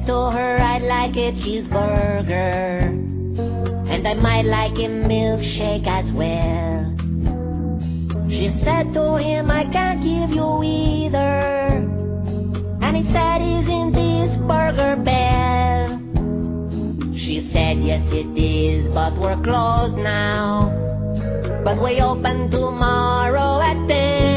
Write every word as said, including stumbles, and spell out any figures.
said to her, I'd like a cheeseburger, and I might like a milkshake as well. She said to him, I can't give you either. And he said, isn't this Burger Bell? She said, yes it is, but we're closed now, but we open tomorrow at ten.